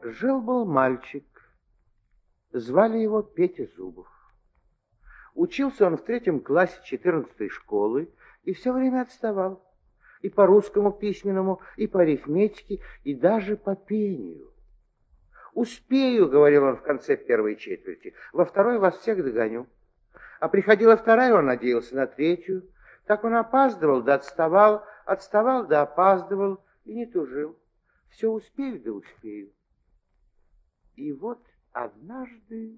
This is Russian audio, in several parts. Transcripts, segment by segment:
Жил-был мальчик, звали его Петя Зубов. Учился он в 3 классе 14 школы и все время отставал. И по русскому письменному, и по арифметике, и даже по пению. «Успею», — говорил он в конце первой четверти, «во второй вас всех догоню». А приходила вторая, он надеялся на третью. Так он опаздывал да отставал, отставал да опаздывал и не тужил. Все успею да успею. И вот однажды...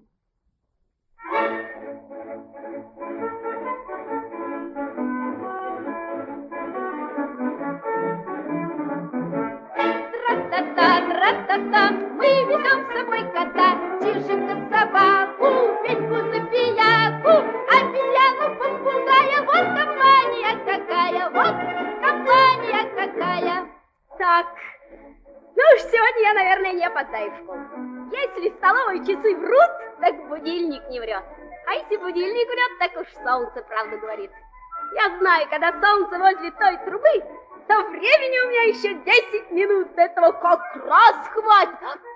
Тра-та-та, мы везем с собой кота, Чижика, собаку, Петьку, Забияку, обезьяну, попугая. Вот компания какая, вот компания какая. Так, ну уж сегодня я, наверное, не опоздаю в школу. Если в столовой часы врут, так будильник не врет. А если будильник врет, так уж солнце правду говорит. Я знаю, когда солнце возле той трубы, то времени у меня еще 10 минут. Этого как раз хватит.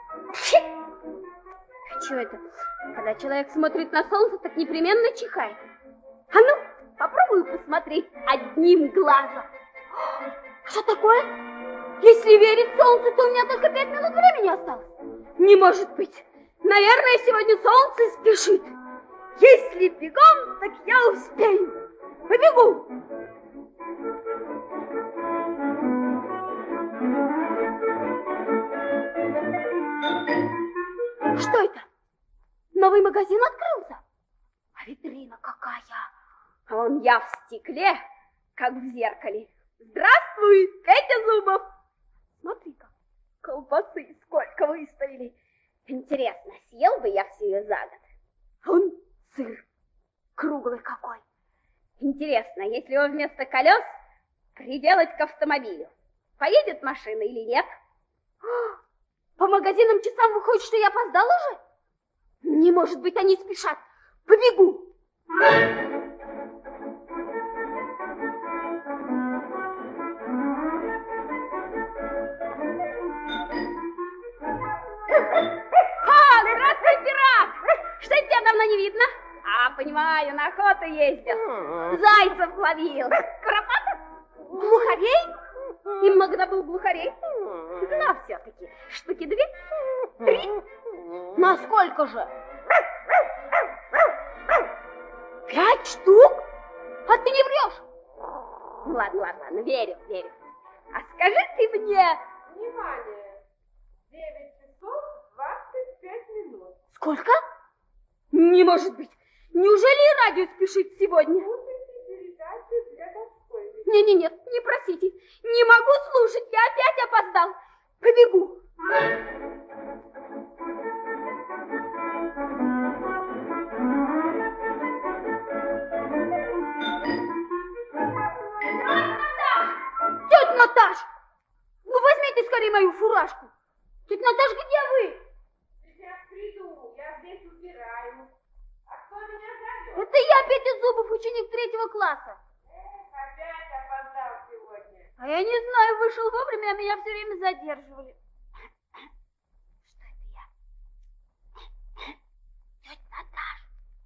Чего это? Когда человек смотрит на солнце, так непременно чихает. А ну, попробую посмотреть одним глазом. Что такое? Если верить солнцу, то у меня только 5 минут времени осталось. Не может быть. Наверное, сегодня солнце спешит. Если бегом, так я успею. Побегу. Что это? Новый магазин открылся? А витрина какая? А вон я в стекле, как в зеркале. Здравствуй, Петя Зубов. Смотри-ка, колбасы сколько выставили. Интересно, съел бы я всю ее за год? А он сыр круглый какой. Интересно, если его вместо колес приделать к автомобилю, поедет машина или нет? По магазинным часам выходит, что я опоздала уже? Не может быть, они спешат. Побегу. Здравствуй, пират! Что это тебя давно не видно? А, понимаю, на охоту ездил. Зайцев ловил. Куропатов? Глухарей? И много добыл глухарей? Ну, все-таки, штуки 2, 3. На сколько же? 5 штук? А ты не врешь? Ладно, верю. А скажи ты мне... Внимание! 9 часов 25 минут. Сколько? Не может быть. Неужели радио спешит сегодня? Слушайте передачу для Господи. Нет, не просите. Не могу слушать, я опять опоздал. Побегу. Тетя Наташ! Ну возьмите скорее мою фуражку. Тетя Наташ, где вы? Сейчас приду, я здесь убираю. А кто меня зовет? Это я, Петя Зубов, ученик 3 класса. Опять опоздал сегодня. А я не знаю, вышел вовремя, а меня все время задерживали. Что это я? Тетя Наташ.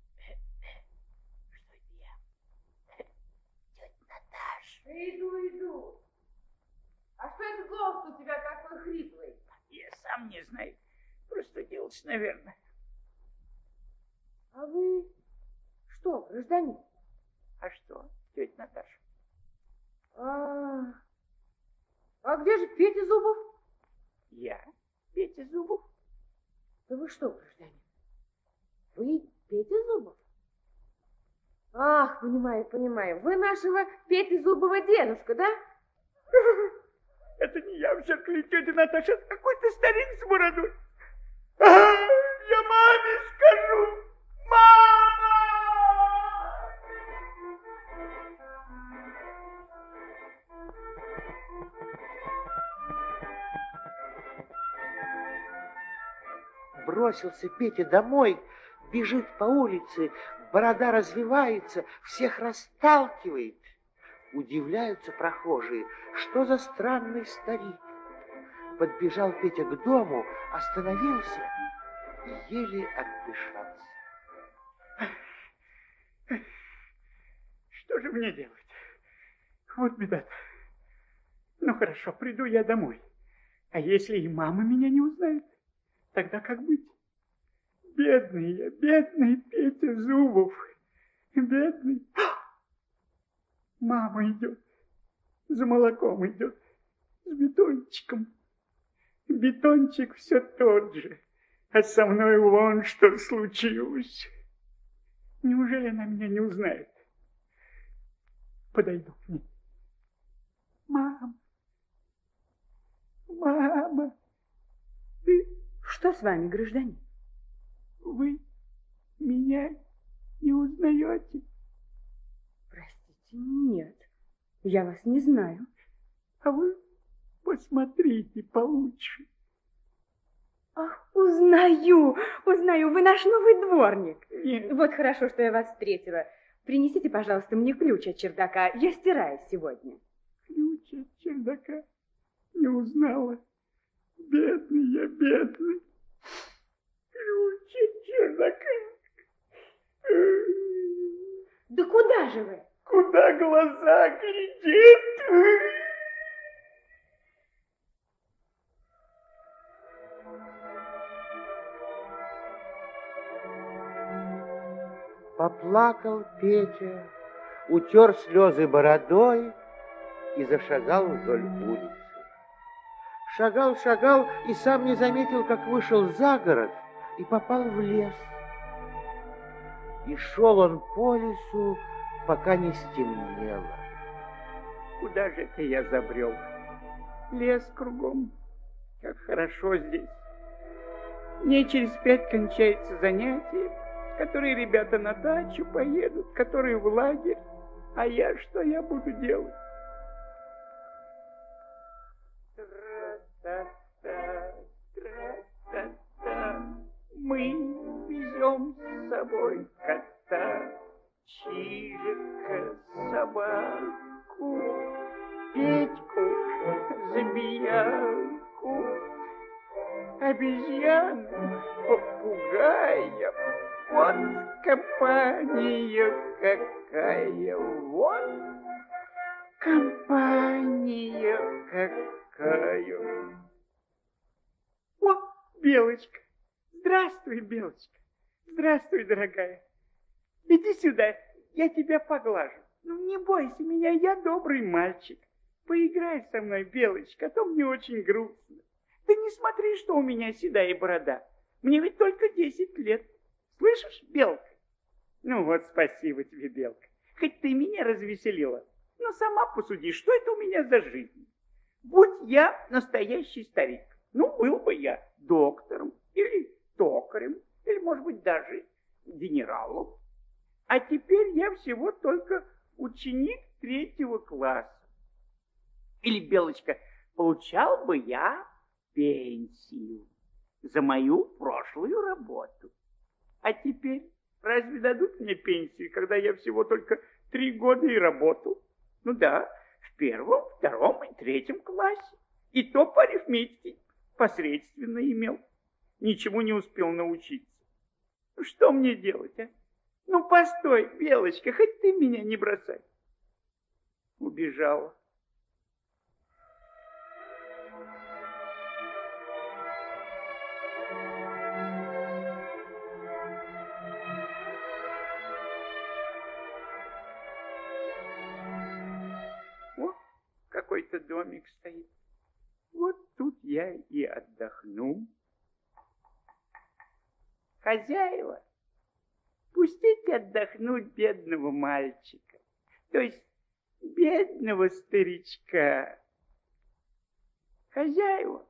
Что это я? Тетя Наташ. Иду. А что это голос у тебя такой хриплый? Я сам не знаю. Простудился, наверное. А вы что, гражданин? А что, тетя Наташа? А где же Петя Зубов? Я, Петя Зубов. Да вы что, гражданин? Вы Петя Зубов? Ах, понимаю. Вы нашего Пети Зубова дедушка, да? Это не я в зеркале, тетя Наташа, это какой-то старик с бородой. Я маме скажу. Мама! Бросился Петя домой, бежит по улице, борода развивается, всех расталкивает. Удивляются прохожие, что за странный старик. Подбежал Петя к дому, остановился и еле отдышался. Что же мне делать? Вот беда-то. Ну хорошо, приду я домой. А если и мама меня не узнает, тогда как быть? Бедный Петя Зубов. Бедный. Мама идет. За молоком идет. С бетончиком. Бетончик все тот же. А со мной вон что случилось. Неужели она меня не узнает? Подойду к ней. Мама, ты... Что с вами, гражданин? Вы меня не узнаете? Простите, нет, я вас не знаю. А вы посмотрите получше. Ах, узнаю, вы наш новый дворник. Нет. Вот хорошо, что я вас встретила. Принесите, пожалуйста, мне ключ от чердака, я стираю сегодня. Ключ от чердака? Не узнала. Бедный я, бедный. Ключ от чердака. Да куда же вы? Куда глаза глядят? Поплакал Петя, утер слезы бородой и зашагал вдоль улицы. Шагал и сам не заметил, как вышел за город и попал в лес. И шел он по лесу, пока не стемнело. Куда же это я забрел? Лес кругом. Как хорошо здесь. Мне через 5 кончается занятие, которые ребята на дачу поедут, которые в лагерь. А я что я буду делать? Тра-та-та, тра-та-та. Мы везем с собой кота, Чижика, собаку, Петьку, забиянку, обезьяну, попугая. Вот компания какая, вот компания какая. О, Белочка, здравствуй, Белочка, здравствуй, дорогая. Иди сюда, я тебя поглажу. Ну, не бойся меня, я добрый мальчик. Поиграй со мной, Белочка, а то мне очень грустно. Ты не смотри, что у меня седая борода. Мне ведь только 10 лет. Слышишь, Белка? Ну вот, спасибо тебе, Белка. Хоть ты меня развеселила, но сама посуди, что это у меня за жизнь? Будь я настоящий старик, ну, был бы я доктором или токарем, или, может быть, даже генералом. А теперь я всего только ученик 3-го класса. Или, Белочка, получал бы я пенсию за мою прошлую работу. А теперь разве дадут мне пенсию, когда я всего только 3 года и работал? Ну да, в 1-м, 2-м и 3-м классе. И то по арифметике посредственно имел. Ничему не успел научиться. Что мне делать, а? Ну, постой, Белочка, хоть ты меня не бросай. Убежала. О, какой-то домик стоит. Вот тут я и отдохну. Хозяева, пустите отдохнуть бедного мальчика, то есть бедного старичка. Хозяева.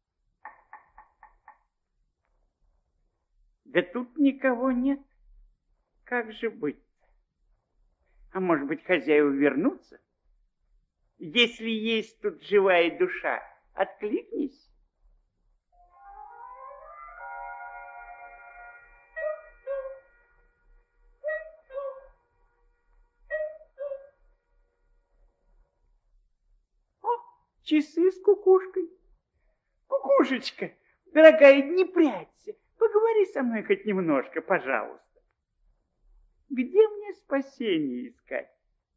Да тут никого нет. Как же быть? А может быть, хозяева вернутся? Если есть тут живая душа, откликнись. Часы с кукушкой. Кукушечка, дорогая, не прячься. Поговори со мной хоть немножко, пожалуйста. Где мне спасение искать?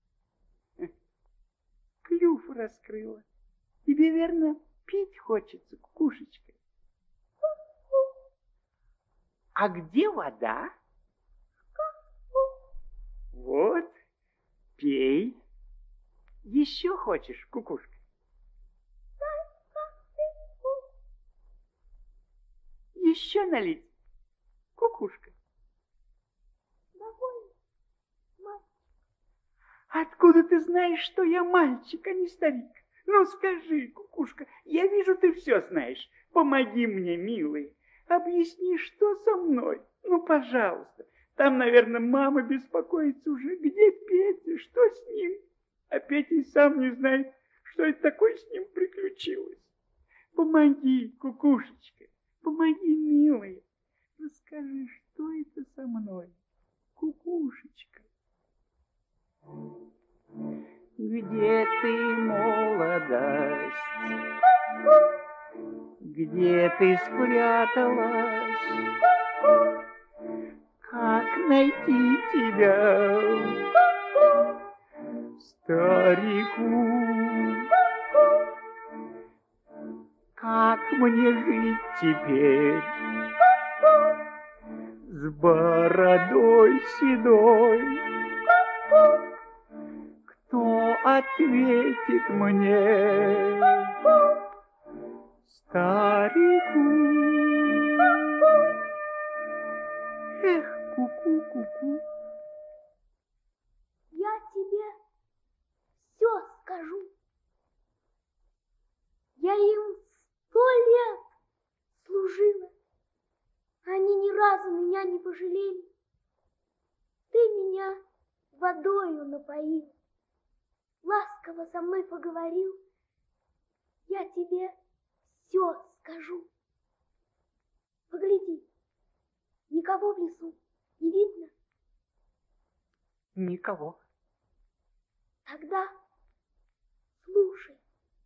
Клюв раскрыла. Тебе, верно, пить хочется, кукушечка. А где вода? Вот, пей. Еще хочешь, кукушка? Еще налить, кукушка? Откуда ты знаешь, что я мальчик, а не старик? Ну, скажи, кукушка, я вижу, ты все знаешь. Помоги мне, милый. Объясни, что со мной. Ну, пожалуйста. Там, наверное, мама беспокоится уже. Где Петя? Что с ним? А Петя и сам не знает, что это такое с ним приключилось. Помоги, кукушечка. Помоги, милая. Расскажи, что это со мной, кукушечка. Где ты, молодость? Где ты спряталась? Как найти тебя, старику? Как мне жить теперь с бородой седой? Кто ответит мне, старику? Эх, ку-ку-ку-ку. Я тебе все скажу. Я им 100 лет служила. Они ни разу меня не пожалели. Ты меня водою напоил, ласково со мной поговорил. Я тебе все скажу. Погляди, никого в лесу не видно? Никого. Тогда слушай.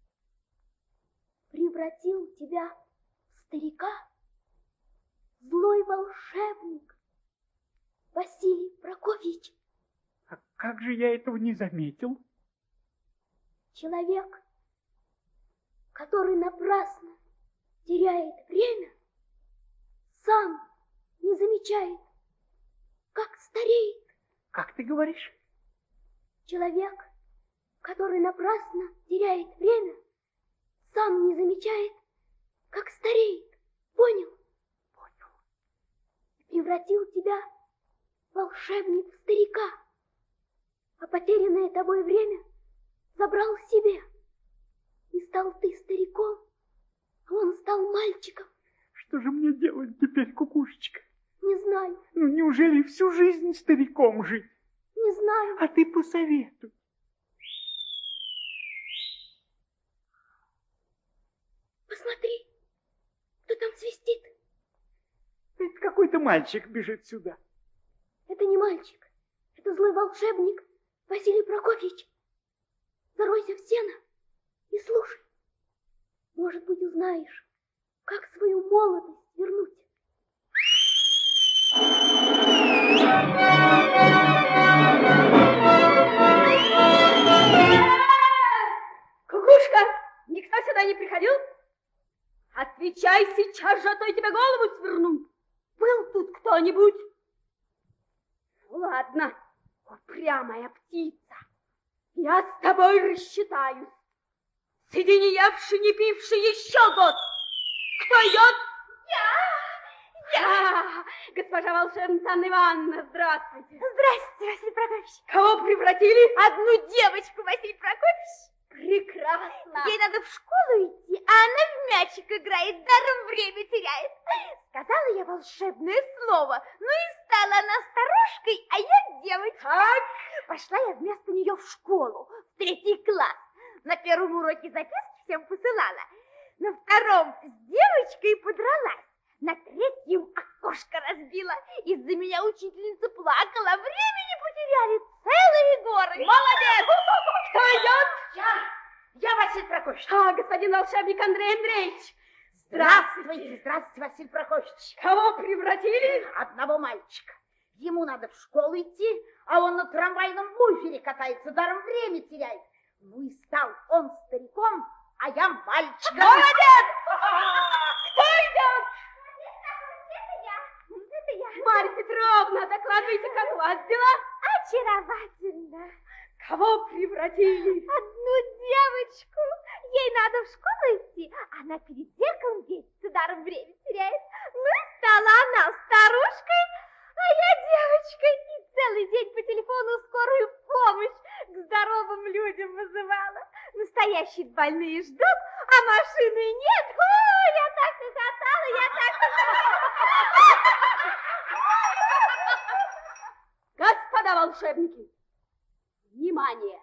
Превратил тебя в старика злой волшебник Василий Прокофьевич. А как же я этого не заметил? Человек, который напрасно теряет время, сам не замечает, как стареет. Как ты говоришь? Человек, который напрасно теряет время, сам не замечает, как стареет. Понял? Понял. Превратил тебя волшебник в старика, а потерянное тобой время забрал себе. И стал ты стариком, а он стал мальчиком. Что же мне делать теперь, кукушечка? Не знаю. Ну, неужели всю жизнь стариком жить? Не знаю. А ты посоветуй. Посмотри, кто там свистит. Это какой-то мальчик бежит сюда. Это не мальчик, это злой волшебник Василий Прокофьевич. Заройся в сено и слушай. Может быть, узнаешь, как свою молодость вернуть. Кукушка, никто сюда не приходил? Отвечай сейчас же, а то я тебе голову сверну. Был тут кто-нибудь? Ладно, упрямая птица. Я с тобой рассчитаюсь. Сиди не евший, не пивший еще год. Кто идет? Я! Госпожа волшебница Анна Ивановна, здравствуйте. Здравствуйте, Василий Прокофьевич. Кого превратили? Одну девочку, Василий Прокофьевич. Прекрасно. Ей надо в школу идти, а она в мячик играет, даром время теряет. Сказала я волшебное слово, ну и стала она старушкой, а я девочкой. Так. Пошла я вместо нее в школу, в 3 класс. На первом уроке записки всем посылала. На втором с девочкой подралась. На 3-м окошко разбила. Из-за меня учительница плакала. Времени потеряли целые горы. Молодец! Кто идет? Я Василий Прокофьевич. А, господин волшебник Андрей Андреевич. Здравствуйте, здравствуйте, Василий Прокофьевич. Кого превратили? Одного мальчика. Ему надо в школу идти, а он на трамвайном буфере катается, даром время теряет. Ну и стал он стариком, а я мальчиком. Молодец! Кто идет? Это я. Марья Петровна, докладывайте, как у вас дела? Очаровательно. Кого превратили? Одну девочку. Ей надо в школу идти. Она перед зеркалом весится, даром время теряет. Ну и стала она старушкой, а я девочкой. И целый день по телефону скорую помощь к здоровым людям вызывала. Настоящие больные ждут, а машины нет. О, я так хохотала, я так хохотала. Господа волшебники, внимание!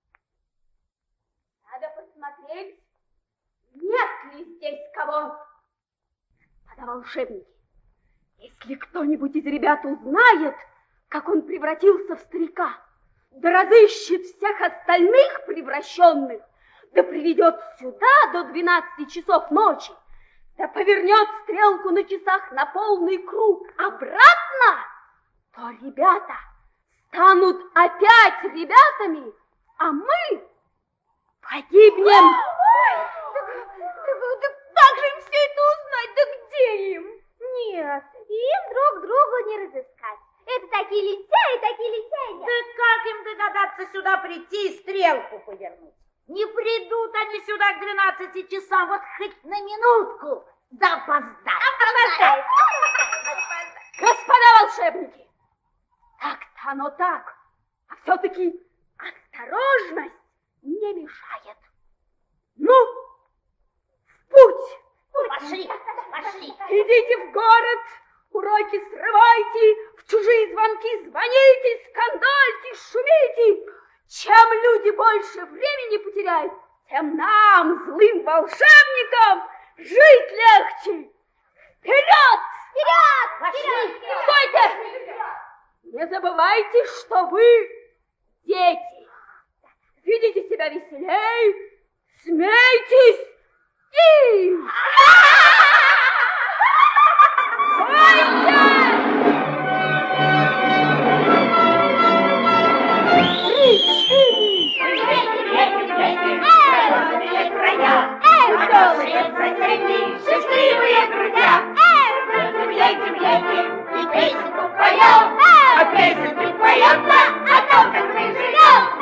Надо посмотреть, нет ли здесь кого. Господа волшебники, если кто-нибудь из ребят узнает, как он превратился в старика, да разыщет всех остальных превращенных, да приведет сюда до 12 часов ночи, да повернет стрелку на часах на полный круг обратно, то ребята станут опять ребятами, а мы погибнем. Да как же им все это узнать? Да где им? Нет, им друг другу не разыскать. Это такие лентяи. Да как им догадаться сюда прийти и стрелку повернуть? Не придут они сюда к 12 часам, вот хоть на минутку, да опоздают. Господа волшебники, так-то оно так, а все-таки осторожность не мешает. Ну, в путь! Пошли. Идите в город, уроки срывайте, в чужие звонки звоните, скандальте, шумите. Чем люди больше времени потеряют, тем нам, злым волшебникам, жить легче. Вперед! Пошли! Стойте! Не забывайте, что вы дети. Видите себя веселей, смейтесь и... Счастливые друзья! И песенку поем, а песенку поем-то о том, как мы живем.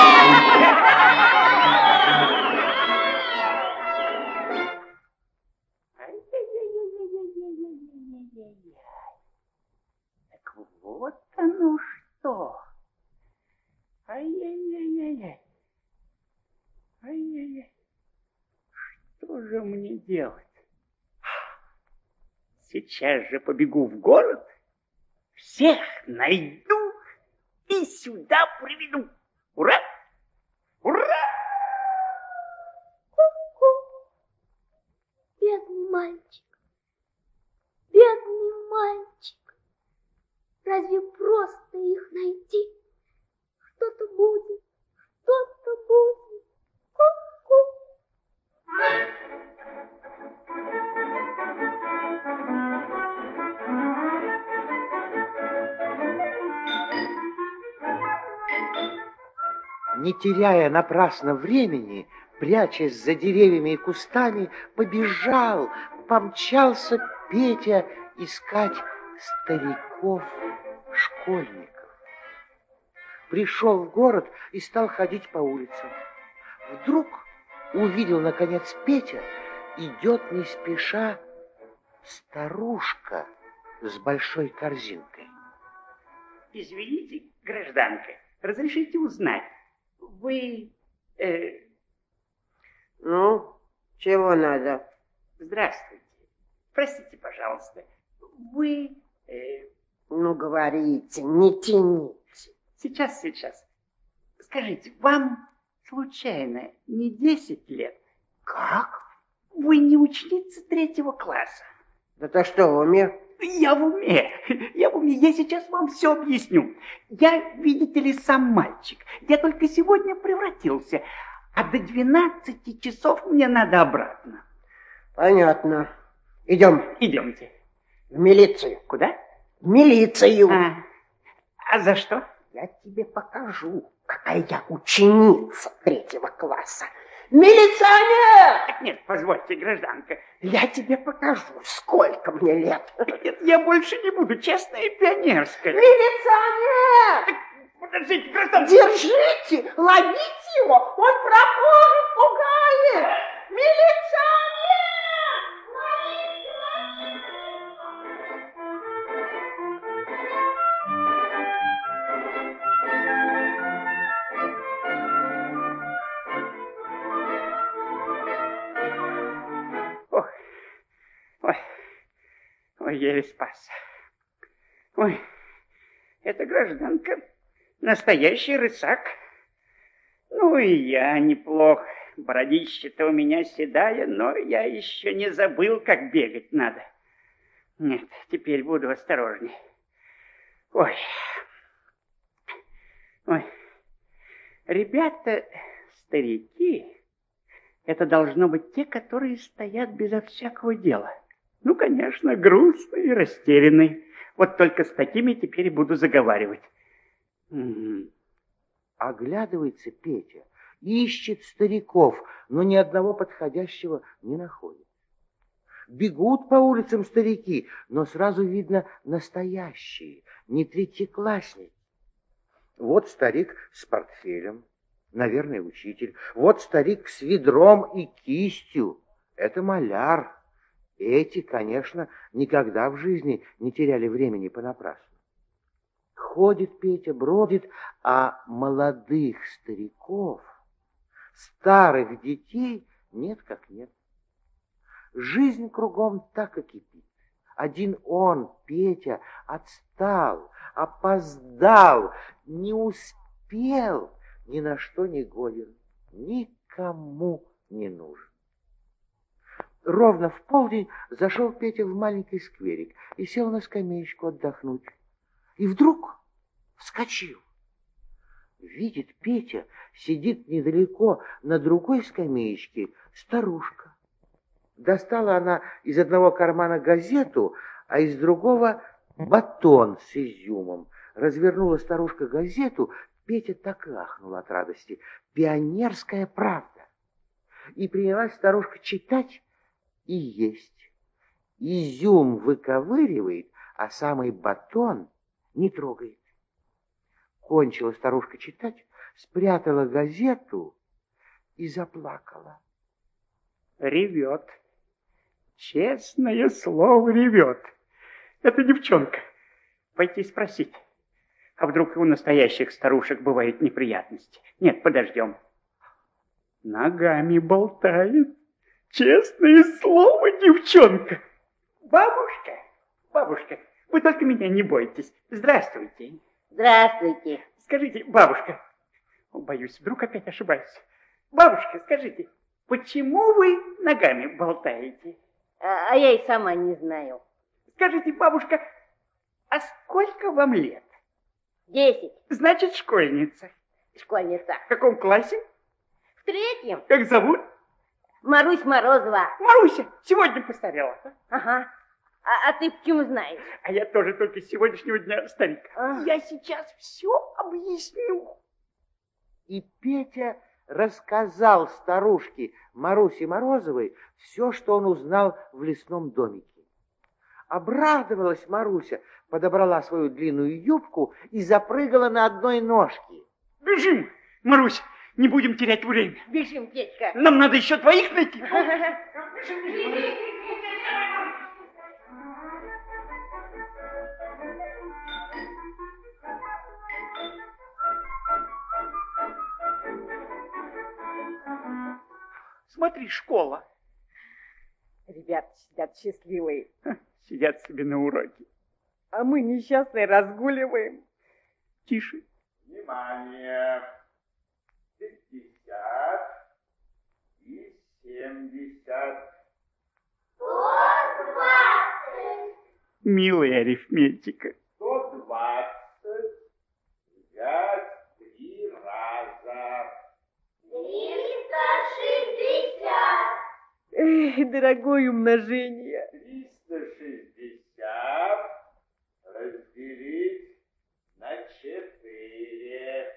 Так вот оно что. Ай-яй-яй-яй-яй. Ай-яй-яй. Что же мне делать? Сейчас же побегу в город, всех найду и сюда приведу. Ура! Ура! Бедный мальчик. Разве просто их найти? Что-то будет. Ку-ку. Не теряя напрасно времени, прячась за деревьями и кустами, помчался Петя искать стариков-школьников. Пришел в город и стал ходить по улицам. Вдруг увидел, наконец, Петя, идет не спеша старушка с большой корзинкой. Извините, гражданка, разрешите узнать, вы... Ну, чего надо? Здравствуйте. Простите, пожалуйста, вы... Ну, говорите, не тяните. Сейчас. Скажите, вам случайно не 10 лет? Как? Вы не ученица 3-го класса? Да ты что, в уме? Я в уме. Я сейчас вам все объясню. Я, видите ли, сам мальчик. Я только сегодня превратился, а до 12 часов мне надо обратно. Понятно. Идем Идемте. в милицию. Куда? В милицию. А за что? Я тебе покажу, какая я ученица 3-го класса. Милиционер! Так нет, позвольте, гражданка. Я тебе покажу, сколько мне лет. Нет, я больше не буду, честная и пионерская. Милиционер! Подождите, гражданка. Держите, ловите его, он прохожих пугает. Милиционер! Ой, еле спасся. Ой, эта гражданка настоящий рысак. Ну и я неплох. Бородище-то у меня седая, но я еще не забыл, как бегать надо. Нет, теперь буду осторожней. Ой. Ребята, старики, это должно быть те, которые стоят безо всякого дела. Ну, конечно, грустный и растерянный. Вот только с такими теперь буду заговаривать. Оглядывается Петя, ищет стариков, но ни одного подходящего не находит. Бегут по улицам старики, но сразу видно настоящие, не третьеклассники. Вот старик с портфелем, наверное, учитель. Вот старик с ведром и кистью. Это маляр. Эти, конечно, никогда в жизни не теряли времени понапрасну. Ходит Петя, бродит, а молодых стариков, старых детей нет как нет. Жизнь кругом так и кипит. Один он, Петя, отстал, опоздал, не успел, ни на что не годен, никому не нужен. Ровно в полдень зашел Петя в маленький скверик и сел на скамеечку отдохнуть. И вдруг вскочил. Видит Петя, сидит недалеко на другой скамеечке старушка. Достала она из одного кармана газету, а из другого батон с изюмом. Развернула старушка газету, Петя так и ахнул от радости. «Пионерская правда». И принялась старушка читать и есть. Изюм выковыривает, а самый батон не трогает. Кончила старушка читать, спрятала газету и заплакала. Ревет. Честное слово, ревет. Это девчонка. Пойти спросить. А вдруг и у настоящих старушек бывают неприятности? Нет, подождем. Ногами болтает. Честное слово, девчонка. Бабушка, вы только меня не бойтесь. Здравствуйте. Здравствуйте. Скажите, бабушка, боюсь, вдруг опять ошибаюсь. Бабушка, скажите, почему вы ногами болтаете? А я и сама не знаю. Скажите, бабушка, а сколько вам лет? 10. Значит, школьница. Школьница. В каком классе? В 3. Как зовут? Марусь Морозова. Маруся, сегодня постарела. Ага. А ты почему знаешь? А я тоже только с сегодняшнего дня старик. Я сейчас все объясню. И Петя рассказал старушке Марусе Морозовой все, что он узнал в лесном домике. Обрадовалась Маруся, подобрала свою длинную юбку и запрыгала на одной ножке. Бежим, Марусь, не будем терять время. Бежим, Петька. Нам надо еще двоих найти. Смотри, школа. Ребята сидят счастливые, Сидят себе на уроке. а мы несчастные разгуливаем. Тише. Внимание! 50 и 70. 120. Милая арифметика. 120. Взять 3 раза. 360. Эх, Ой, дорогое умножение. 360 разделить на 4.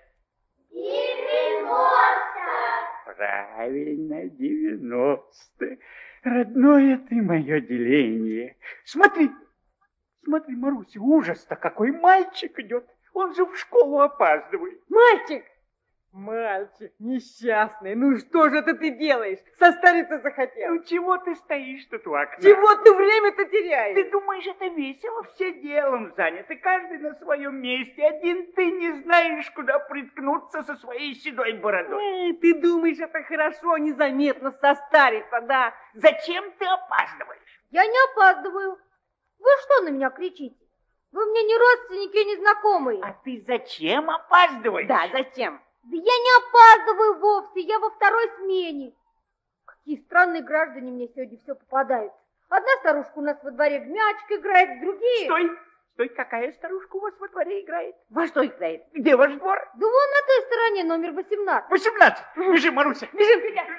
90. Правильно, 90. Родное ты мое деление. Смотри, смотри, Маруся, ужас-то какой, мальчик идет. Он же в школу опаздывает. Мальчик! Мальчик несчастный, ну что же это ты делаешь? Состариться захотел. Ну чего ты стоишь тут у окна? Чего ты время-то теряешь? Ты думаешь, это весело? Все делом заняты, каждый на своем месте. Один ты не знаешь, куда приткнуться со своей седой бородой. Ты думаешь, это хорошо, незаметно состариться, да? Зачем ты опаздываешь? Я не опаздываю. Вы что на меня кричите? Вы мне не родственники и не знакомые. А ты зачем опаздываешь? Да, зачем? Да я не опаздываю вовсе, я во второй смене. Какие странные граждане мне сегодня все попадаются. Одна старушка у нас во дворе в мячик играет, другие... Стой, стой, какая старушка у вас во дворе играет? Во что играет? Где ваш двор? Да вон на той стороне номер 18. 18. Бежи, Маруся. Бежим,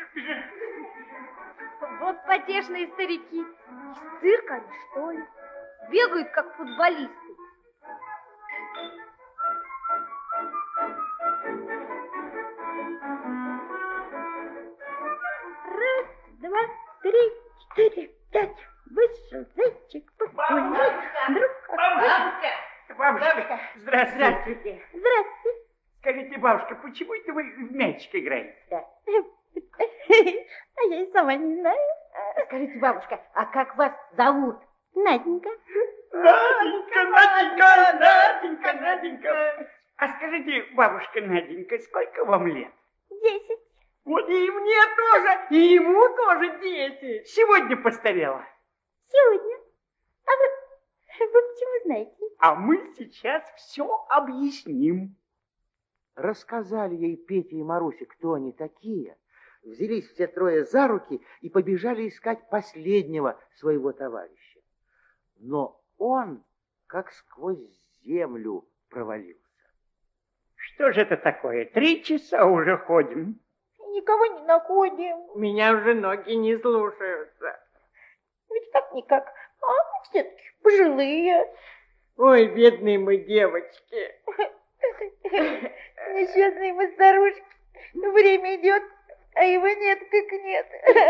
Вот потешные старики. Из цирка они, что ли? Бегают, как футболисты. Раз, два, три, четыре, пять. Вышел зайчик погулять. Бабушка, здравствуйте. Здравствуйте. Здравствуйте. Скажите, бабушка, почему это вы в мячик играете? А я и сама не знаю. Скажите, бабушка, а как вас зовут? Наденька. Наденька, Наденька, Наденька, Наденька. А скажите, бабушка Наденька, сколько вам лет? 10. Вот и мне тоже, и ему тоже 10. Сегодня постарела. Сегодня. А вы почему знаете? А мы сейчас все объясним. Рассказали ей Петя и Маруся, кто они такие. Взялись все трое за руки и побежали искать последнего своего товарища. Но он как сквозь землю провалился. Что же это такое? 3 часа уже ходим. Никого не находим. Меня уже ноги не слушаются. Ведь как-никак, а все-таки пожилые. Ой, бедные мы девочки. Несчастные мы старушки. Время идет, а его нет как нет.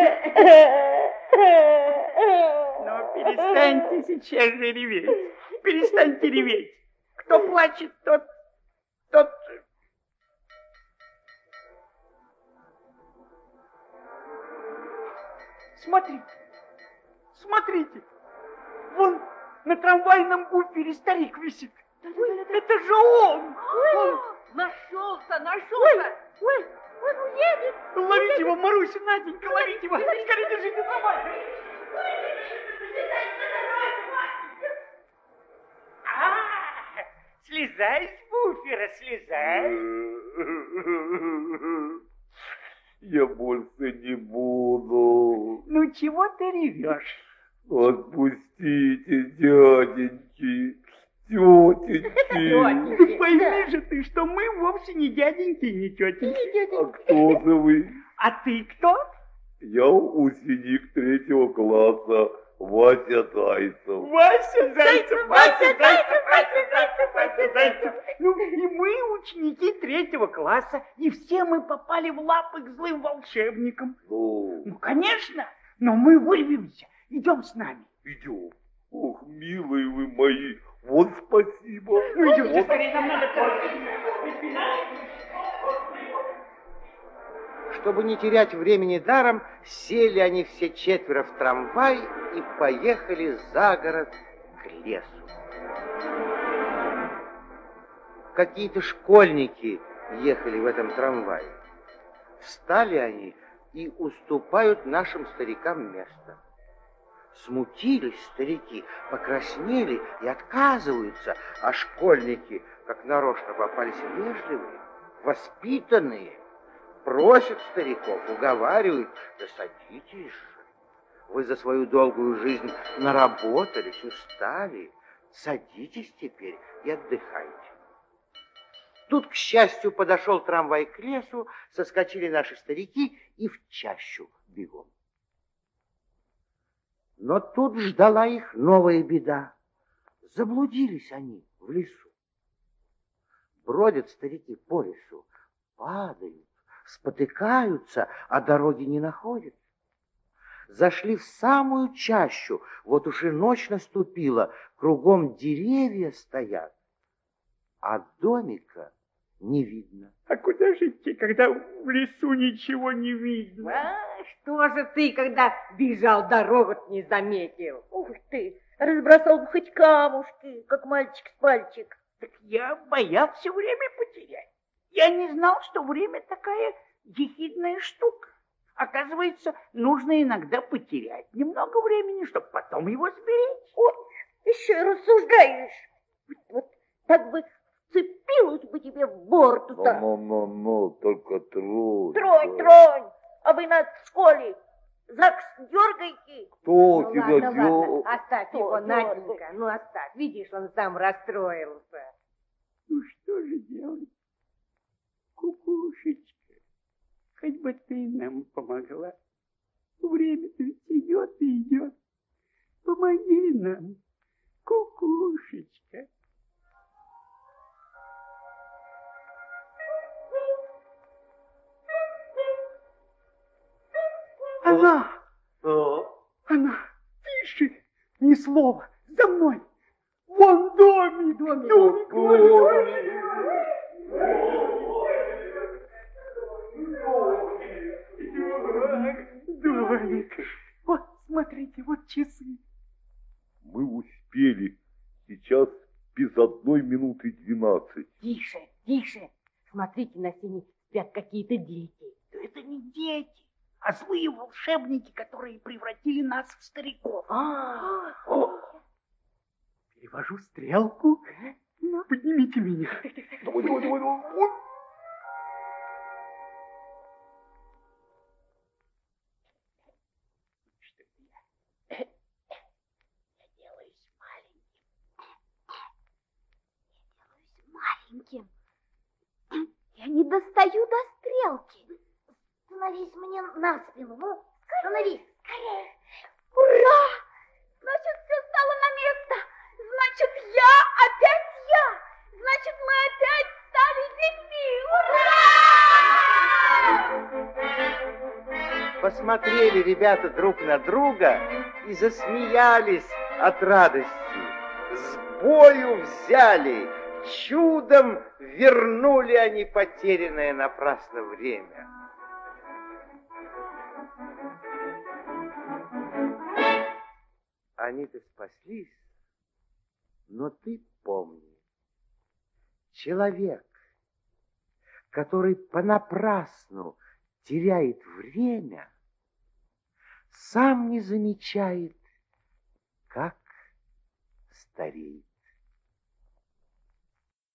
Но перестаньте сейчас же реветь. Перестаньте реветь. Кто плачет, тот... Смотрите, смотрите. Вон на трамвайном буфере старик висит. Это же он! Нашелся! Ой, он уедет. Ловите его, Маруся, Наденька, ловите его. Скорее держите трамвай. Слезай с буфера, слезай. Я больше не буду. Ну, чего ты ревешь? Отпустите, дяденьки, тетеньки. Ты пойми же ты, что мы вовсе не дяденьки и не тетеньки. А кто же вы? А ты кто? Я ученик 3 класса, Вася Зайцев. Вася Зайцев, Вася Зайцев, Вася Зайцев, Вася Зайцев. Ну, и мы ученики 3 класса, и все мы попали в лапы к злым волшебникам. Ну, конечно, но мы вырвемся. Идем с нами. Идем. Ох, милые вы мои, вот спасибо. Ну, идемте скорее, нам надо Чтобы не терять времени даром, сели они все 4 в трамвай и поехали за город к лесу. Какие-то школьники ехали в этом трамвае. Встали они и уступают нашим старикам место. Смутились старики, покраснели и отказываются, а школьники, как нарочно, попались вежливые, воспитанные, просят стариков, уговаривают: да садитесь же, вы за свою долгую жизнь наработались, устали, садитесь теперь и отдыхайте. Тут, к счастью, подошел трамвай к лесу, соскочили наши старики и в чащу бегом. Но тут ждала их новая беда. Заблудились они в лесу. Бродят старики по лесу, падают, спотыкаются, а дороги не находят. Зашли в самую чащу, вот уж и ночь наступила, кругом деревья стоят, а домика не видно. А куда же идти, когда в лесу ничего не видно? А что же ты, когда бежал, дорогу не заметил? Ух ты, разбросал бы хоть камушки, как мальчик с пальчик. Так я боялся время потерять. Я не знал, что время такая ехидная штука. Оказывается, нужно иногда потерять немного времени, чтобы потом его сберечь. Ой, еще и рассуждаешь. Вот так бы вцепилась бы тебе в бороду-то. Ну, только тронь. Тронь, а вы нас в школе ЗАГС дергаете. Кто Ну, тебя ладно, дёргает? оставь Кто его, дёргает? Наденька, ну оставь. Видишь, он сам расстроился. Ну что же делать? Кукушечка, хоть бы ты нам помогла. Время-то ведь идет и идет. Помоги нам, кукушечка. Она, тише, ни слова, за мной. Вон домик, домик. Домик. Вот, смотрите, вот часы. Мы успели. Сейчас без 1:12. Тише, тише. Смотрите, на стене спят какие-то дети. Да это не дети, а злые волшебники, которые превратили нас в стариков. Перевожу стрелку. Поднимите меня. Давай. Маленьким. Я не достаю до стрелки. Становись мне на спину, ну, становись. Скорее. Ура! Значит, все стало на место. Значит, опять я. Значит, мы опять стали детьми. Ура! Посмотрели ребята друг на друга и засмеялись от радости. С бою взяли, чудом вернули они потерянное напрасно время. Они-то спаслись, но ты помни, человек, который понапрасну теряет время, сам не замечает, как стареет.